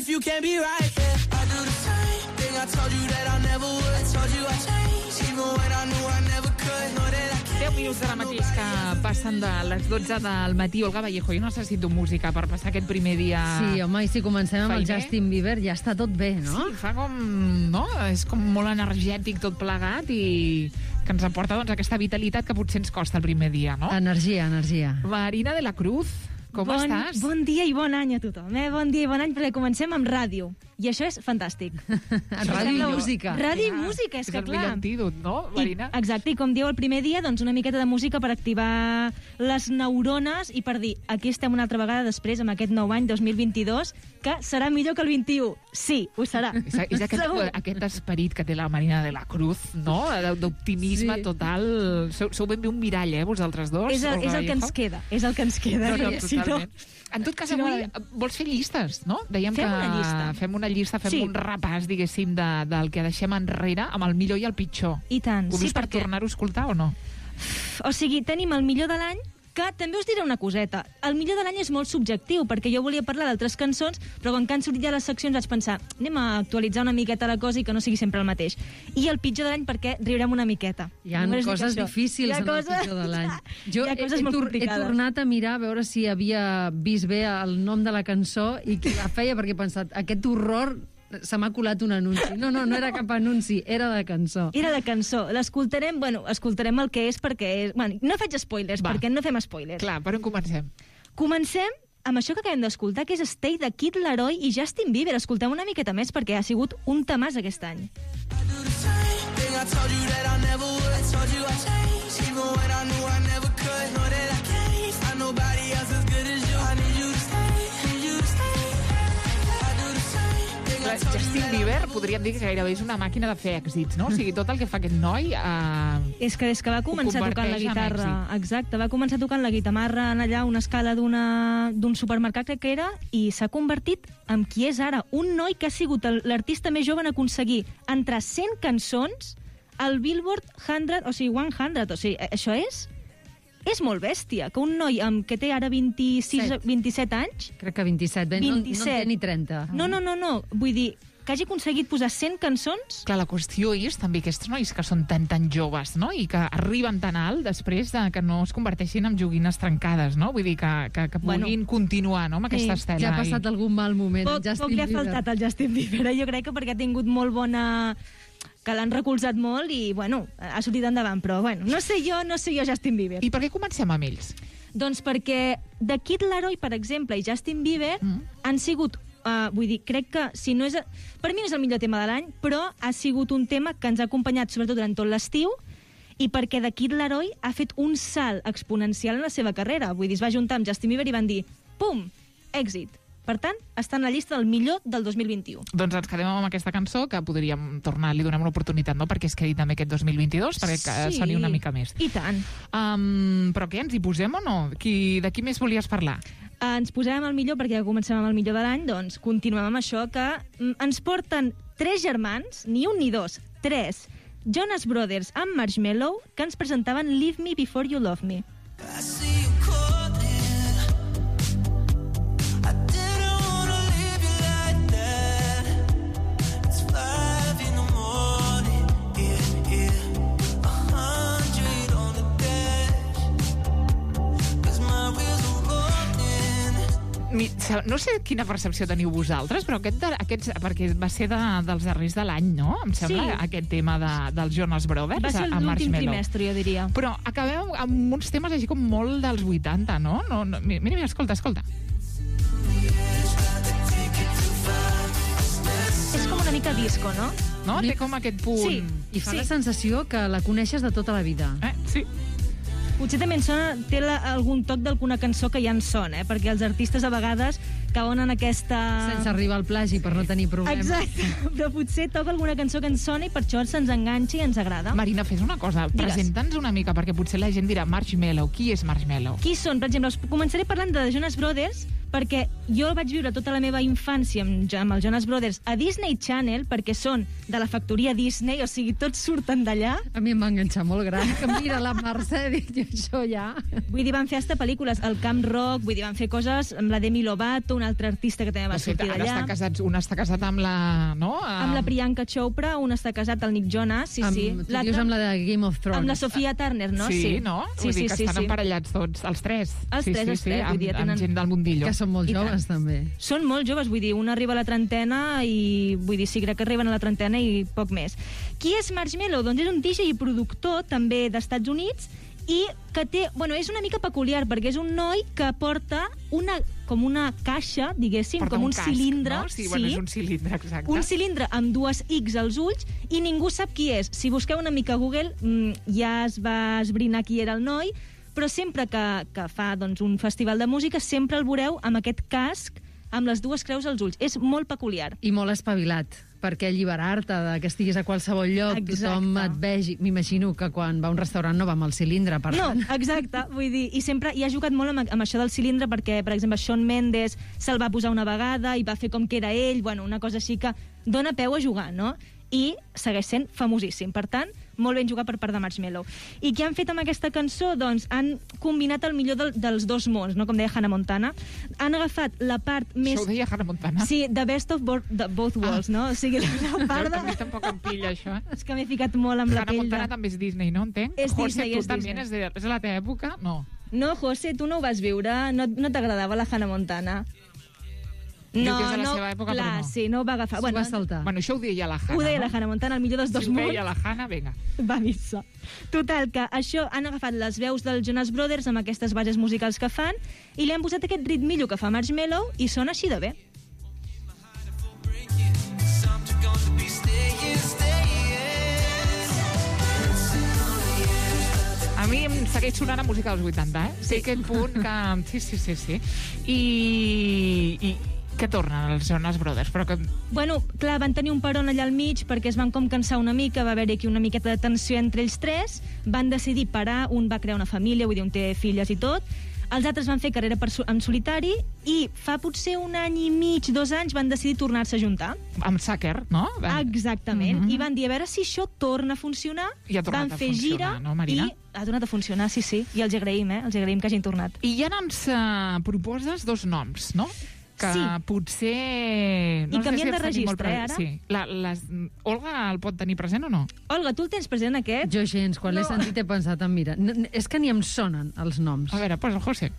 if you can't be right, yeah. I do the same thing I told you that I never would. I told you I changed, even when I knew I never could. Know that I can't. 10 minuts ara mateix que passen de les 12 del matí. Olga Vallejo, jo necessito música per passar aquest primer dia. Sí, home, i si comencem amb el feiner. Justin Bieber ja està tot bé, no? Sí, fa com... no? És com molt energètic tot plegat i que ens aporta doncs, aquesta vitalitat que potser ens costa el primer dia, no? Energia, energia. Marina de la Cruz, com estàs? Bon dia i bon any a tothom, Bon dia i bon any, perquè comencem amb ràdio. I això és fantàstic. Ràdio i música. Ràdio i música, és que el clar. millor antídot, no, Marina? Exacte, i com dieu el primer dia, doncs una miqueta de música per activar les neurones i per dir, aquí estem una altra vegada després, amb aquest nou any 2022, que serà millor que el 21. Sí, ho serà. És aquest esperit que té la Marina de la Cruz, no? D'optimisme Sí. total. Sou ben bé un mirall, vosaltres dos? És el que ens queda, és el que ens queda. No, Si no, totalment. En tot cas, si no, avui vols fer llistes, no? Dèiem Fem que una llista. fem una llista, fem Sí. un repàs, diguéssim, del que deixem enrere amb el millor i el pitjor. I tant, Ho sí, dius per perquè... tornar-ho a escoltar o no? O sigui, tenim el millor de l'any, que també us diré una coseta. El millor de l'any és molt subjectiu, perquè jo volia parlar d'altres cançons, però quan han sortit ja les seccions vaig pensar, anem a actualitzar una miqueta la cosa i que no sigui sempre el mateix. I el pitjor de l'any perquè riurem una miqueta. Hi ha Només dic coses això. difícils Hi ha en el coses- pitjor de l'any. Jo Hi ha coses molt he complicades. tornat a mirar a veure si havia vist bé el nom de la cançó i qui la feia, perquè he pensat, aquest horror se m'ha colat un anunci. No era cap anunci, era de cançó. Era de cançó. L'escoltarem, escoltarem el que és perquè... no faig spoilers, Va. perquè no fem spoilers. Clar, per on comencem? Comencem amb això que acabem d'escoltar, que és Stay de Kid Laroi i Justin Bieber. Escoltem una miqueta més perquè ha sigut un temàs aquest any. I do the same thing I told you that I never would. I told you I changed, even when I knew I never could. Know that I can't find nobody else as good as you. I need you to stay, need you to stay. I do the same thing I told you Justin that I Bieber, never would. podríem dir que gairebé és una màquina de fer èxits, no? O sigui, tot el que fa aquest noi... És que des que va començar tocant la converteix en guitarra, exacte, va començar tocant la guitarra en allà una escala d'un supermercat, crec que era, i s'ha convertit en qui és ara, un noi que ha sigut l'artista més jove en aconseguir entrar 100 cançons al Billboard 100, o sigui, 100, o sigui, això és molt bèstia, que un noi que té ara 27 anys... Crec que 27, bé, 27. No en té ni 30. No, vull dir, que hagi aconseguit posar 100 cançons. Clar, la qüestió és també aquests nois que són tan joves, no? I que arriben tan alt després de que no es converteixin en joguines trencades, no? Vull dir que puguin continuar, no?, amb aquesta estela. Ja ha passat algun mal moment. Poc li ha faltat al Justin Bieber, jo crec que perquè ha tingut molt bona... que l'han recolzat molt i, ha sortit endavant, però, no sé jo Justin Bieber. I per què comencem amb ells? Doncs perquè The Kid Laroi, per exemple, i Justin Bieber han sigut, vull dir, crec que si no és... Per mi no és el millor tema de l'any, però ha sigut un tema que ens ha acompanyat sobretot durant tot l'estiu i perquè The Kid Laroi ha fet un salt exponencial en la seva carrera. Vull dir, es va juntar amb Justin Bieber i van dir, pum, èxit. Per tant, està en la llista del millor del 2021. Doncs ens quedem amb aquesta cançó, que podríem tornar, li donem una oportunitat, no?, perquè es quedi també aquest 2022, perquè soni una mica més. I tant. Però què, ens hi posem o no? De qui més volies parlar? Ens posem al millor, perquè ja comencem amb el millor de l'any, doncs continuem amb això, que ens porten 3 germans, ni un ni dos, 3, Jonas Brothers amb Marshmello, que ens presentaven Leave Me Before You Love Me. I see you calling. I didn't wanna leave you like that. It's 5 in the morning. Yeah. 100 on the dash. 'Cause my wheels are rolling. No sé quina percepció teniu vosaltres, però aquests perquè va ser dels darrers de l'any, no? Em sembla, Sí. aquest tema dels Jonas Brothers, Va ser a l'últim Marshmello. trimestre, jo diria. Però acabem amb uns temes així com molt dels 80, no? Mira, escolta. És com una mica disco, no? No? Té com aquest punt... Sí. I fa la sensació que la coneixes de tota la vida. Sí. Potser també té algun toc d'alguna cançó que ja en sona, perquè els artistes a vegades cauen en aquesta... Sense arribar al plagi, per no tenir problemes. Exacte, però potser toca alguna cançó que ens sona i per això se'ns enganxa i ens agrada. Marina, fes una cosa, presenta'ns una mica, perquè potser la gent dirà Marshmello. Qui és Marshmello? Qui són? Per exemple, començaré parlant de Jonas Brothers, perquè jo vaig viure tota la meva infància amb els Jonas Brothers a Disney Channel, perquè són de la factoria Disney, o sigui, tots surten d'allà. A mi em va enganxar molt gran, que mira la Mercè, dic jo, això ja... Vull dir, van fer hasta pel·lícules, el Camp Rock, vull dir, van fer coses amb la Demi Lovato, un altre artista que també va sortir d'allà. Un està casat amb la... No? Amb la Priyanka Chopra, un està casat, el Nick Jonas, sí. Tu dius amb la de Game of Thrones. Amb la Sofia Turner, no? Sí, no? Vull dir que estan emparellats tots, els tres. Els tres, vull dir, amb gent del mundillo. Que són molt joves, també. Són molt joves, vull dir, una arriba a la trentena i, vull dir, sí, crec que arriben a la trentena i poc més. Qui és Marshmello? Doncs és un DJ i productor, també d'Estats Units, i que té... Bueno, és una mica peculiar, perquè és un noi que porta com una caixa, diguéssim, com un cilindre. No? Sí, bueno, és un cilindre, exacte. Un cilindre amb 2 X als ulls i ningú sap qui és. Si busqueu una mica a Google, ja es va esbrinar qui era el noi, però sempre que fa doncs, un festival de música, sempre el veureu amb aquest casc, amb les 2 creus als ulls. És molt peculiar. I molt espavilat, perquè alliberar-te que estiguis a qualsevol lloc, tothom et vegi. M'imagino que quan va a un restaurant no va amb el cilindre, per tant. No, exacte, vull dir, i sempre ha jugat molt amb això del cilindre, perquè, per exemple, Shawn Mendes se'l va posar una vegada i va fer com que era ell, bueno, una cosa així que dona peu a jugar, no? I segueix sent famosíssim. Per tant, molt ben jugat per part de Marshmello. I què han fet amb aquesta cançó? Doncs han combinat el millor dels dos mons, no? Com deia Hannah Montana. Han agafat la part més... Això ho deia Hannah Montana? Sí, the best of both worlds, no? O sigui, la part de... A mi tampoc em pilla, això. És que m'he ficat molt amb la pell de... Hannah Montana també és Disney, no? Entenc? És Disney, José, tu també és de la teva època? No. No, José, tu no ho vas viure? No t'agradava la Hannah Montana? No, que és de la seva època, clar, però no. Sí, no ho va agafar. S'ho va saltar. Bueno, això ho deia la Hannah, Ho deia no? la Hannah Montana, el millor dels dos mons. Si ho deia la Hannah, vinga. Va dir-se. Total, que això han agafat les veus dels Jonas Brothers amb aquestes bases musicals que fan i li han posat aquest ritmillo que fa Marshmello i sona així de bé. A mi em segueix sonant a música dels 80, eh? Sí, aquest punt que... Sí. I que tornen els Jonas Brothers, però que... Bueno, clar, van tenir un peron allà al mig perquè es van com cansar una mica, va haver-hi aquí una miqueta de tensió entre ells tres, van decidir parar, un va crear una família, vull dir, un té filles i tot, els altres van fer carrera en solitari i fa potser 1 any i mig, 2 anys, van decidir tornar-se a juntar. Amb Sacker, no? Exactament. I van dir, a veure si això torna a funcionar. I ha tornat van fer gira, no, Marina? I ha tornat a funcionar, sí. I els agraïm, Els agraïm que hagin tornat. I ja ens proposes 2 noms, no? Que sí. Potser... I canviem de registre, ara? Sí. Olga el pot tenir present o no? Olga, tu el tens present, aquest? Jo gens, quan l'he sentit he pensat, mira, és que ni em sonen els noms. A veure, posa el José.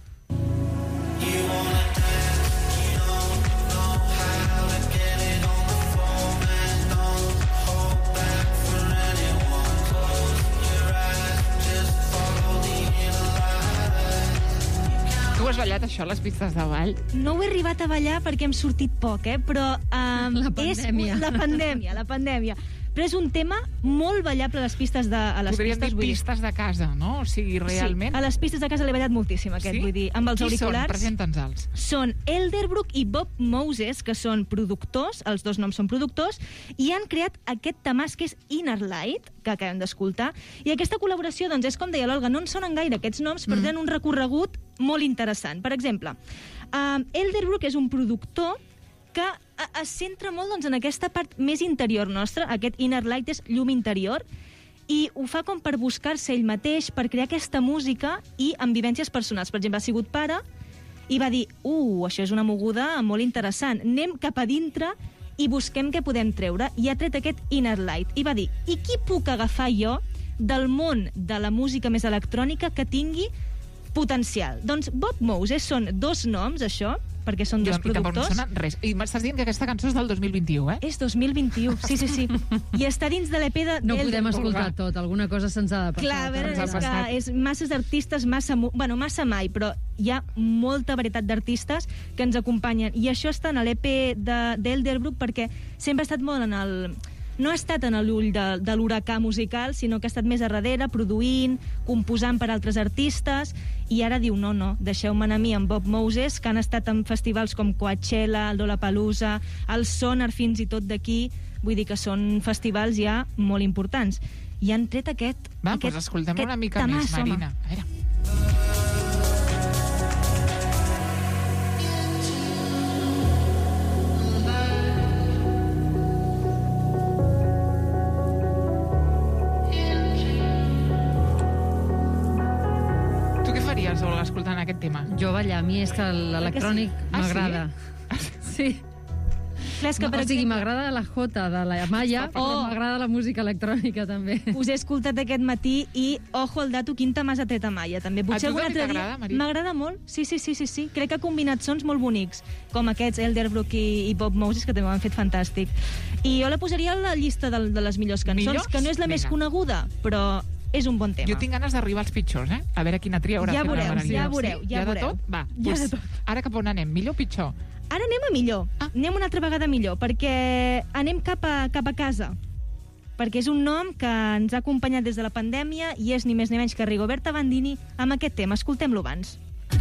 Tu has ballat això, les pistes de ball? No ho he arribat a ballar perquè hem sortit poc, però... La pandèmia. La pandèmia. Però és un tema molt ballable a les pistes de... Podríem dir pistes de casa, no? O sigui, realment... Sí, a les pistes de casa l'he ballat moltíssim, aquest, vull dir, amb els auriculars. Qui són? Presenta'ns-els. Són Elderbrook i Bob Moses, que són productors, els 2 noms són productors, i han creat aquest temàs que és Inner Light, que acabem d'escoltar, i aquesta col·laboració, doncs, és com deia l'Olga, no en sonen gaire aquests noms, però tenen un recorregut molt interessant. Per exemple, Elderbrook és un productor que es centra molt doncs, en aquesta part més interior nostra, aquest Inner Light és llum interior, i ho fa com per buscar-se ell mateix, per crear aquesta música i amb vivències personals. Per exemple, ha sigut pare i va dir, això és una moguda molt interessant, anem cap a dintre i busquem què podem treure. I ha tret aquest Inner Light i va dir, i qui puc agafar jo del món de la música més electrònica que tingui potencial? Doncs Bob Moses són 2 noms, això, perquè són 2 productors. I tampoc no sona res. I m'estàs dient que aquesta cançó és del 2021, eh? És 2021, sí. I està dins de l'EP de... No podem escoltar tot, alguna cosa se'ns ha de passar. Clar, a veure, és que és masses artistes, massa mai, però hi ha molta varietat d'artistes que ens acompanyen. I això està en l'EP d'Elderbrook perquè sempre ha estat molt en el... No ha estat en l'ull de l'huracà musical, sinó que ha estat més a darrere, produint, composant per altres artistes, i ara diu, no, deixeu-me anar a mi amb Bob Moses, que han estat en festivals com Coachella, el Lollapalooza, el Sonar fins i tot d'aquí, vull dir que són festivals ja molt importants. I han tret aquest... Va, doncs escoltem una mica més, Marina. A veure. aquest tema? Jo ballar, a mi és que l'electrònic m'agrada. Sí. Clar, és que, per exemple, m'agrada la jota de la Maya, però m'agrada la música electrònica, també. us he escoltat aquest matí i, ojo, el dato, quin temàs ha tret Amaya, també. Potser A tu algun també altre t'agrada, dia... Maria? M'agrada molt, sí. Crec que ha combinat sons molt bonics, com aquests Elderbrook i Bob Moses, que també ho han fet fantàstic. I jo la posaria a la llista de les millors cançons, Millors? que no és la més coneguda, però és un bon tema. Jo tinc ganes d'arribar als pitjors, eh? A veure quina tria haurà Ja fet la veureu, Maria. ja veureu, Sí? ja de veureu. tot? Va, Ja doncs, de tot. ara cap on anem? Millor o pitjor? Ara anem a millor. Anem una altra vegada millor, perquè anem cap a casa. Perquè és un nom que ens ha acompanyat des de la pandèmia i és ni més ni menys que Rigoberta Bandini amb aquest tema. Escoltem-lo abans.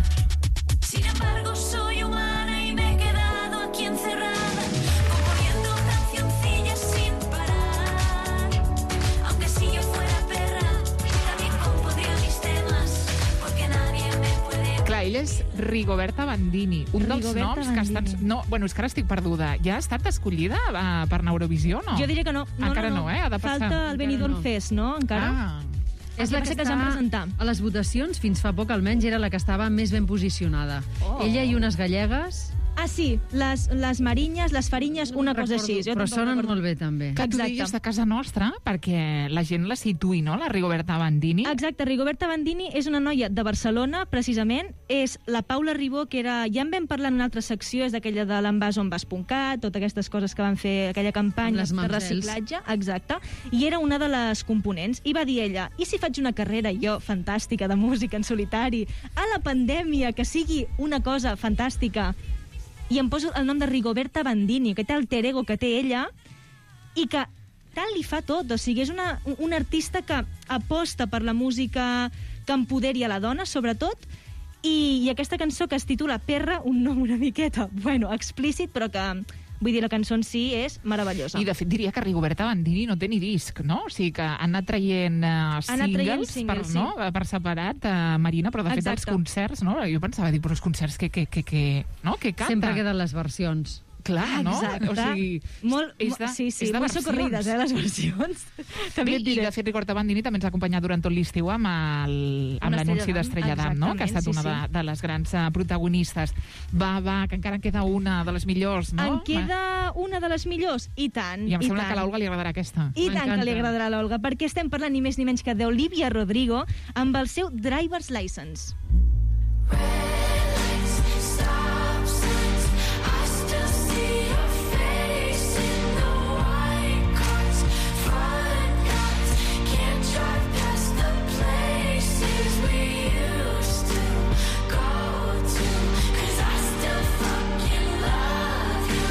Sin embargo, soy humana y me he quedado aquí encerrada, componiendo cancioncillas sin parar. Aunque si yo fuera perra, también compondría mis temas, porque nadie me puede... Clar, ell és Rigoberta Bandini, un dels Rigoberta noms que estan... Bandini. No, bueno, és que ara estic perduda. Ja ha estat escollida per Eurovisió, no? Jo diria que no. Encara no, ha de passar. Falta el Benidorm no. Fest, no? Encara. Ah, És la que que s'han presentat. a les votacions, fins fa poc almenys, era la que estava més ben posicionada. Ella i unes gallegues... Ah, sí, les marinyes, les farinyes, una cosa així. Jo però tampoc sonen recordo. molt bé, també. que tu Exacte. diguis de casa nostra perquè la gent la situï, no?, la Rigoberta Bandini. Exacte, Rigoberta Bandini és una noia de Barcelona, precisament. És la Paula Ribó, que era... Ja en vam parlar en una altra secció, és d'aquella de l'envasonvas.cat, totes aquestes coses que van fer aquella campanya Amb les de mamsels. reciclatge. Exacte. I era una de les components. I va dir ella, i si faig una carrera, jo, fantàstica, de música en solitari, a la pandèmia, que sigui una cosa fantàstica, i em poso el nom de Rigoberta Bandini, aquest alter ego que té ella, i que tant li fa tot. O sigui, és una artista que aposta per la música que empoderi a la dona, sobretot, i aquesta cançó que es titula Perra, un nom una miqueta, bueno, explícit, però que, vull dir, la cançó en si és meravellosa. I, de fet, diria que Rigoberta Bandini no té ni disc, no? O sigui que han anat traient singles, singles, no? Per separat, Marina, però de fet els Exacte. concerts, no? Jo pensava, però els concerts que no? Que canta? Sempre queden les versions. Clar, no? Exacte. O sigui, sí, és de molt versions. socorrides, les versions. També Bé, et i diré. de fet Rigoberta Bandini també ens ha acompanyat durant tot l'estiu amb l'anunci d'Estrella d'Am, no? Que ha estat una de les grans protagonistes. Va, que encara en queda una de les millors, no? En queda una de les millors? I tant, I em sembla tant. que a l'Olga li agradarà aquesta. I tant que M'encanta. li agradarà a l'Olga, perquè estem parlant ni més ni menys que d'Olivia Rodrigo amb el seu Driver's License. Stop signs, I still see your face in the white cars, front yards, can't drive past the places we used to go to, 'cause I still fucking love you,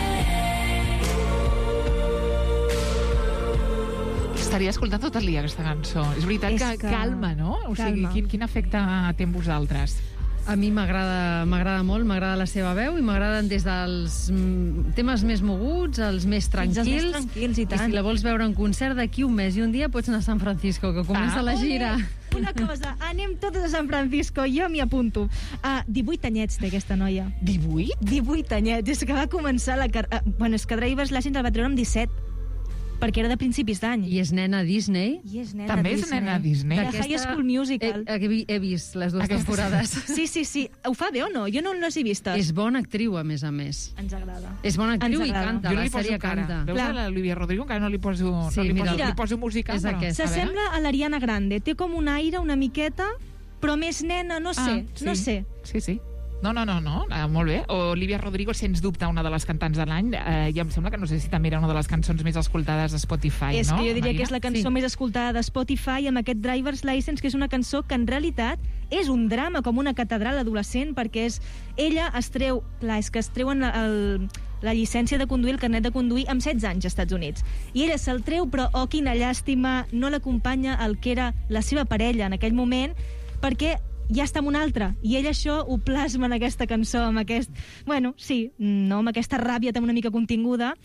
babe. Estaria escoltant tot el dia aquesta cançó. És veritat És que que calma, no? O sigui, calma. quin efecte té en vosaltres? A mi m'agrada molt, m'agrada la seva veu i m'agraden des dels temes més moguts als més tranquils. als més tranquils, i tant. si la vols veure en concert d'aquí un mes i un dia pots anar a San Francisco, que comença la gira. Una cosa, anem totes a San Francisco, jo m'hi apunto. 18 anyets té aquesta noia. 18? 18 anyets, és que va començar la carrera... Bueno, és que Driver's License el va treure amb 17, perquè era de principis d'any. I és nena Disney. I és nena També és Disney. nena Disney. De Aquesta- High School Musical. He vist les dues Aquesta- temporades. Sí. Ho fa bé o no? Jo no les he vistes. És bona actriu, a més. Ens agrada. És bona actriu Ens i agrada. canta. Jo La li poso sèrie cara. canta. Veus Clar. l'Olivia Rodrigo? Encara no li poso, Sí, no li mira. poso, li poso música. És però... aquesta. A veure. S'assembla a l'Ariana Grande. Té com un aire una miqueta, però més nena, no sé. sí. No sé. Sí. No. Molt bé. Olivia Rodrigo, sens dubte, una de les cantants de l'any. I em sembla que no sé si també era una de les cançons més escoltades de Spotify, És no? que jo diria Marina? que és la cançó Sí. més escoltada de Spotify amb aquest Driver's License, que és una cançó que en realitat és un drama, com una catedral adolescent, perquè ella es treu... Clar, és que es treuen la llicència de conduir, el carnet de conduir, amb 16 anys als Estats Units. I ella se'l treu, però, oh, quina llàstima, no l'acompanya el que era la seva parella en aquell moment, perquè ja està amb un altre, i ell això ho plasma en aquesta cançó, amb aquest... Bueno, sí, no, amb aquesta ràbia també una mica continguda,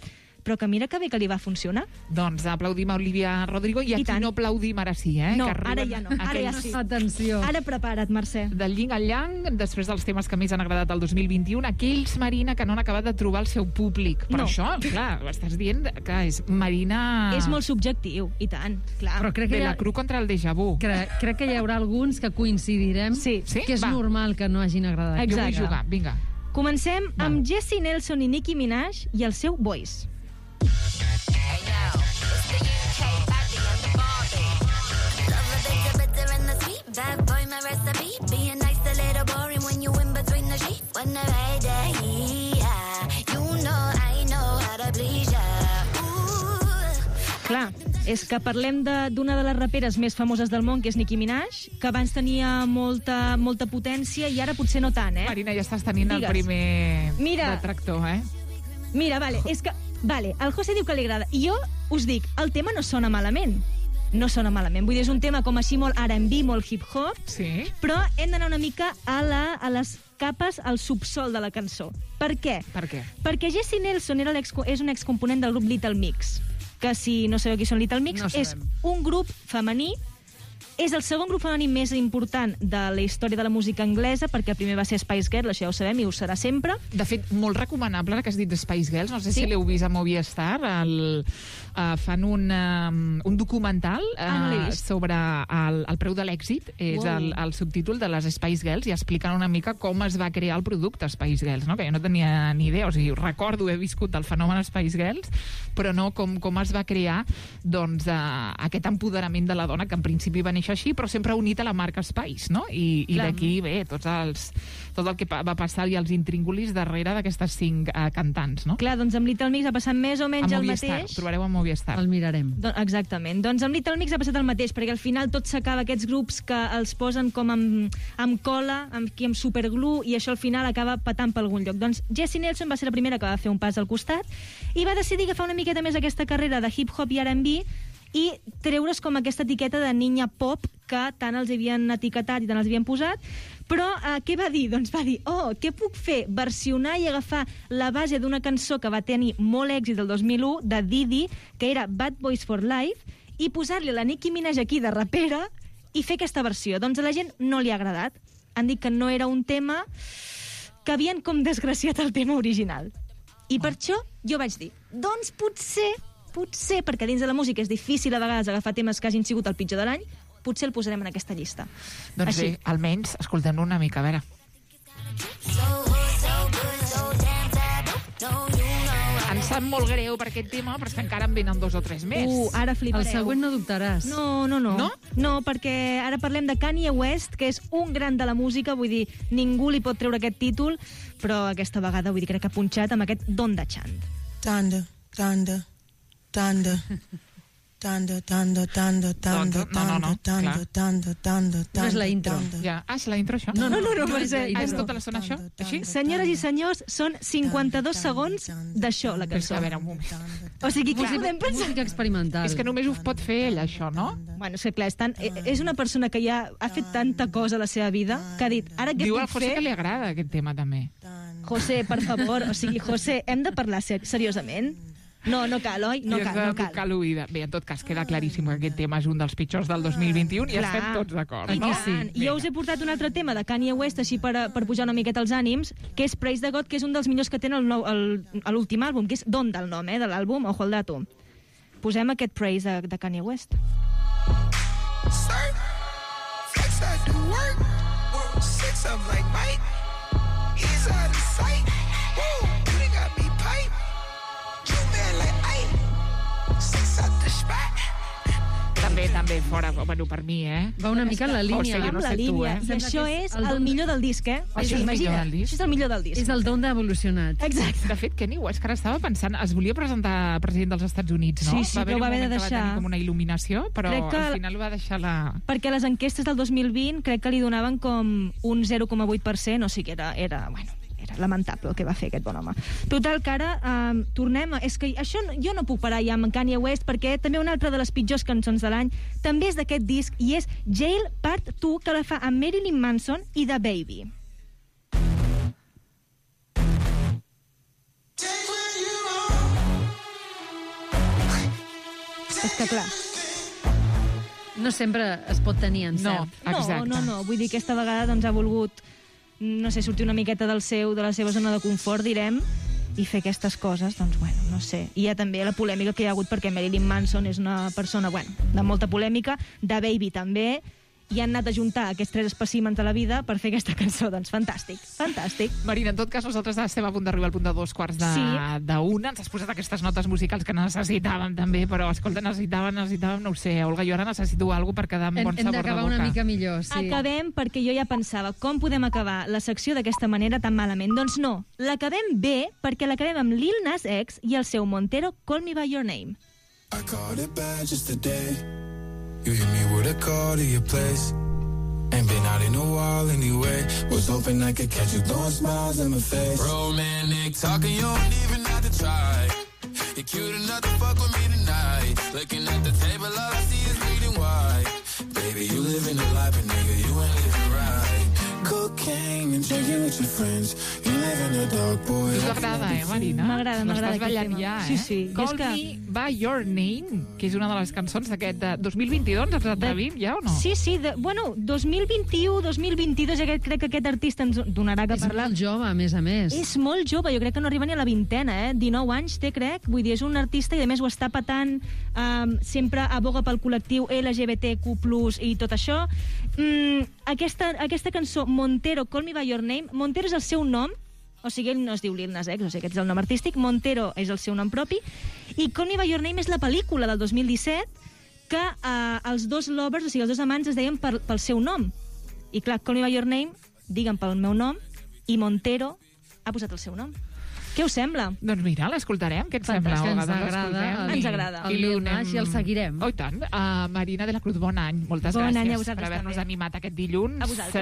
però que mira que bé que li va funcionar. Doncs aplaudim a Olivia Rodrigo i aquí tant. no aplaudim ara sí, No, que ara arriben ja no, ara ja aquells sí. Atenció. Ara prepara't, Mercè. del yin al yang, després dels temes que més han agradat el 2021, aquells, Marina, que no han acabat de trobar el seu públic. Però No. això, clar, estàs dient que és Marina... És molt subjectiu, i tant, clar. Però crec que, de la cru contra el déjà vu. crec que hi haurà alguns que coincidirem Sí. Sí? que és Va. normal que no hagin agradat. Jo vull Exacte. jugar, vinga. Comencem Va. amb Jessie Nelson i Nicki Minaj i el seu Voice. Bad boy, my recipe. Being nice, a little boring when you in between the sheets. When the right day, yeah. You know, I know how to please ya. Ooh. Clar, és que parlem d'una de les raperes més famoses del món, que és Nicki Minaj, que abans tenia molta potència i ara potser no tant, eh? Marina, ja estàs tenint Digues. el primer Mira. detractor, eh? Mira, vale, és que... Vale, el José diu que li agrada. I jo us dic, el tema no sona malament. No sona malament. Vull dir, és un tema com així molt R&B, molt hip-hop, Sí. però hem d'anar una mica a les capes, al subsol de la cançó. Per què? Per què? Perquè Jessie Nelson és un excomponent del grup Little Mix, que si no sabeu qui són Little Mix, No és sabem. un grup femení. És el segon grup femení més important de la història de la música anglesa, perquè el primer va ser Spice Girl, això ja ho sabem i ho serà sempre. De fet, molt recomanable, ara que has dit Spice Girls, no sé si l'heu vist a Movistar, fan un documental no l'he vist. sobre el preu de l'èxit, és Wow. el subtítol de les Spice Girls, i expliquen una mica com es va crear el producte Spice Girls, no? Que jo no tenia ni idea, o sigui, recordo, he viscut el fenomen Spice Girls, però no com es va crear doncs, aquest empoderament de la dona, que en principi va néixer així, però sempre unit a la marca Spice, no? I Clar. d'aquí, bé, tot el que va passar i els intríngulis darrere d'aquestes 5 cantants, no? Clar, doncs amb Little Mix ha passat més o menys A el Movistar, mateix. ho trobareu a Movistar. El mirarem. Exactament. Doncs amb Little Mix ha passat el mateix, perquè al final tot s'acaba, aquests grups que els posen com amb cola, amb superglue, i això al final acaba patant per algun lloc. Doncs Jessie Nelson va ser la primera que va fer un pas al costat i va decidir agafar una miqueta més aquesta carrera de hip-hop i R&B i treure's com aquesta etiqueta de niña pop que tant els havien etiquetat i tant els havien posat. Però què va dir? Doncs va dir, què puc fer? Versionar i agafar la base d'una cançó que va tenir molt èxit el 2001, de Didi, que era Bad Boys for Life, i posar-li la Nicki Minaj aquí de rapera i fer aquesta versió. Doncs a la gent no li ha agradat. Han dit que no era un tema, que havien com desgraciat el tema original. I per això jo vaig dir, doncs potser, perquè dins de la música és difícil a vegades agafar temes que hagin sigut el pitjor de l'any, potser el posarem en aquesta llista. Doncs Així. bé, almenys escoltem-lo una mica, a veure. So good, so damn taboo. No, you know. Em sap molt greu per aquest tema, però és que encara en venen 2 o 3 més. Ara El flipareu. següent no dubtaràs. No? No? No, perquè ara parlem de Kanye West, que és un gran de la música, vull dir, ningú li pot treure aquest títol, però aquesta vegada, vull dir, crec que ha punxat amb aquest Don da Chant. Thunder, thunder, thunder. Thunder, thunder, thunder, thunder, No, thunder, clar. thunder, thunder, No és la thunder, intro. thunder. Ja. Ah, és la intro, això? No, Mercè. Ah, és tota l'estona, això? Així? Senyores i senyors, són 52 segons d'això, la Però és que, cançó. a veure, un moment. O sigui, clar, podem pensar... Música experimental. És que només ho pot fer ell, això, no? Bueno, és que clar, és una persona que ja ha fet tanta cosa a la seva vida que ha dit, ara què Diu al puc José fer? que li agrada aquest tema, també. José, per favor, o sigui, José, hem de parlar seriosament? No cal, oi? No I has cal, de no cal. tocar l'oïda. Bé, en tot cas, queda claríssim que aquest tema és un dels pitjors del 2021 i Clar. estem tots d'acord, I no? tant. Jo us he portat un altre tema de Kanye West, així per pujar una miqueta els ànims, que és Praise the God, que és un dels millors que tenen l'últim àlbum, que és Donda, el nom, de l'àlbum, ojo al dato. Posem aquest Praise de Kanye West. Sir, flex I do work. 6 up like Mike. He's out of sight. Woo, they got me pipe. You man like Ike. 6 out the spot. També fora, bueno, per mi, Va una mica en la línia. José, jo Amb no la sé tu, línia. eh? I Sembla això que és és el el Don- millor del disc, eh? Això és el millor del disc? Això és el millor del disc. És el don d'evolucionat. Exacte. De fet, Kanye West, que ara estava pensant, es volia presentar president dels Estats Units, no? Sí, va però haver-hi va un haver de moment que va deixar. tenir com una il·luminació, però Crec que- al final va deixar la... Perquè les enquestes del 2020 crec que li donaven com un 0,8%, o sigui, era lamentable el que va fer aquest bon home. Total, que ara tornem... És que això jo no puc parar ja amb Kanye West, perquè també una altra de les pitjors cançons de l'any també és d'aquest disc, i és Jail Part 2, que la fa amb Marilyn Manson i The Baby. Take what you want. És que, clar... No sempre es pot tenir encert. Exacte. No. Vull dir, aquesta vegada doncs, ha volgut, no sé, sortir una miqueta de la seva zona de confort, direm, i fer aquestes coses, doncs, bueno, no sé. I hi ha també la polèmica que hi ha hagut perquè Marilyn Manson és una persona, bueno, de molta polèmica, de Baby també, i han anat a juntar aquests 3 espècimens de la vida per fer aquesta cançó. Doncs fantàstic, fantàstic. Marina, en tot cas, nosaltres estem a punt d'arribar al punt de 2:45. Ens has posat aquestes notes musicals que necessitàvem també, però, escolta, necessitàvem, no ho sé, Olga, jo ara necessito alguna cosa per quedar amb bon sabor de boca. Hem d'acabar una mica millor, sí. Acabem perquè jo ja pensava, com podem acabar la secció d'aquesta manera tan malament? Doncs no, l'acabem bé perquè l'acabem amb Lil Nas X i el seu Montero, Call Me By Your Name. I caught it bad just today. You hit me with a call to your place. Ain't been out in a while anyway. Was hoping I could catch you throwing smiles in my face. Romantic talking, you don't even have to try. You're cute enough to fuck with me tonight. Looking at the table, all I see is bleeding white. Baby, you living the life, but nigga, you ain't living right. Cocaine and drinking with your friends. You live in the dark, boy. Us agrada, Marina? M'agrada L'estàs aquest ballant tema. ja, Sí, sí. Call És que... Me By Your Name, que és una de les cançons d'aquest 2022, ens atrevim ja o no? Sí, 2021, 2022, crec que aquest artista ens donarà que És parlar. molt jove, a més. És molt jove, jo crec que no arriba ni a la vintena, 19 anys té, crec. Vull dir, és un artista i a més ho està patant, sempre aboga pel col·lectiu LGBTQ+, i tot això. Aquesta cançó, Montero, Call Me By Your Name, Montero és el seu nom, o sigui, ell no es diu Lil Nas X, o sigui, aquest és el nom artístic, Montero és el seu nom propi, i Call Me By Your Name és la pel·lícula del 2017 que els dos lovers, o sigui, els dos amants es deien pel seu nom. I clar, Call Me By Your Name, digue'm pel meu nom, i Montero ha posat el seu nom. Què us sembla? Doncs mira, l'escoltarem. Què et sembla, Fantàstic, Olga? ens agrada. Ens agrada. El Lil Nas i el seguirem. Oh, i tant. Marina de la Cruz, bon any. Moltes Bon gràcies any a vosaltres per haver-nos també. animat aquest dilluns. A vosaltres.